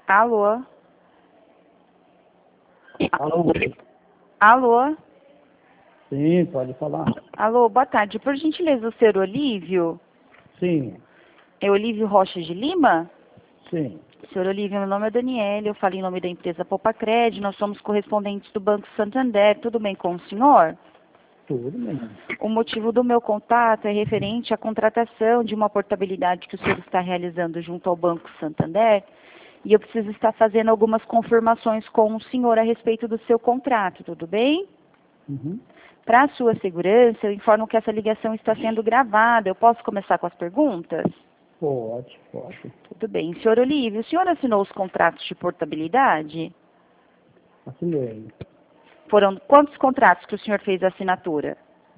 Alô? Alô? Alô? Sim, pode falar. Alô, boa tarde. Por gentileza, o senhor Olívio? Sim, É Olívio Rocha de Lima? sim. Senhor Olívio, meu nome é Daniela, eu falo em nome da empresa Popacred, nós somos correspondentes do Banco Santander, tudo bem com o senhor? Tudo bem. O motivo do meu contato é referente à contratação de uma portabilidade que o senhor está realizando junto ao Banco Santander, e eu preciso estar fazendo algumas confirmações com o senhor a respeito do seu contrato, tudo bem? Uhum. Para a sua segurança, eu informo que essa ligação está sendo gravada. Eu posso começar com as perguntas? Pode. Tudo bem. Senhor Olívio, o senhor assinou os contratos de portabilidade? Assinei. Foram quantos contratos que o senhor fez a assinatura?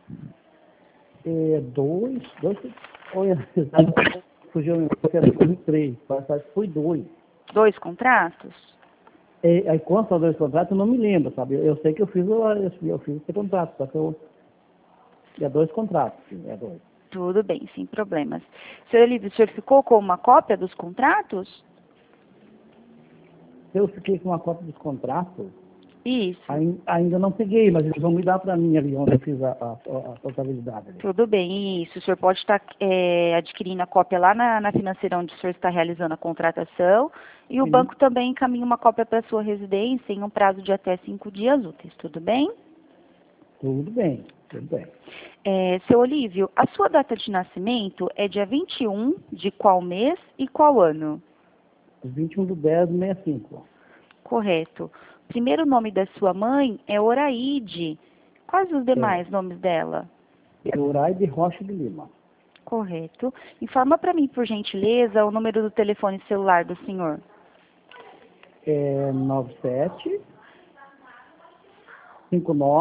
Dois. Olha, fugiu, eu quero três, parece que foi dois. 2 contratos? Aí quanto aos dois contratos, eu não me lembro, sabe? Eu sei que eu fiz esse contrato, só que é dois contratos, sim, é dois. Tudo bem, sem problemas. Senhor Olívio, o senhor ficou com uma cópia dos contratos? Eu fiquei com uma cópia dos contratos, Isso. ainda não peguei, mas eles vão me dar para mim ali, onde eu fiz a contabilidade ali. Tudo bem, isso. O senhor pode estar adquirindo a cópia lá na financeira onde o senhor está realizando a contratação e o Sim. banco também encaminha uma cópia para a sua residência em um prazo de até 5 dias úteis. Tudo bem? Tudo bem. Seu Olívio, a sua data de nascimento é dia 21 de qual mês e qual ano? 21/10/65. Correto. O primeiro nome da sua mãe é Oraide. Quais os demais nomes dela? Euraide Rocha de Lima. Correto. Informa para mim, por gentileza, o número do telefone celular do senhor. 97 59